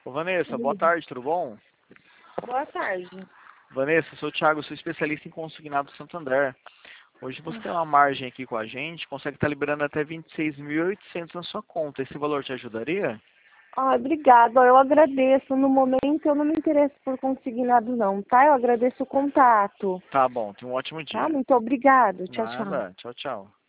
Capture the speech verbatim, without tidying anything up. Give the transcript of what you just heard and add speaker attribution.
Speaker 1: Ô, Vanessa, boa tarde, tudo bom?
Speaker 2: Boa tarde.
Speaker 1: Vanessa, sou o Thiago, sou especialista em consignado Santander. Hoje você tem uma margem aqui com a gente, consegue estar liberando até vinte e seis mil e oitocentos na sua conta. Esse valor te ajudaria?
Speaker 2: Ah, obrigada. Eu agradeço. No momento eu não me interesso por consignado não, tá? Eu agradeço o contato.
Speaker 1: Tá bom, tenha um ótimo
Speaker 2: Tá?
Speaker 1: dia.
Speaker 2: Muito obrigado. Tchau, tchau.
Speaker 1: Nada, tchau, tchau.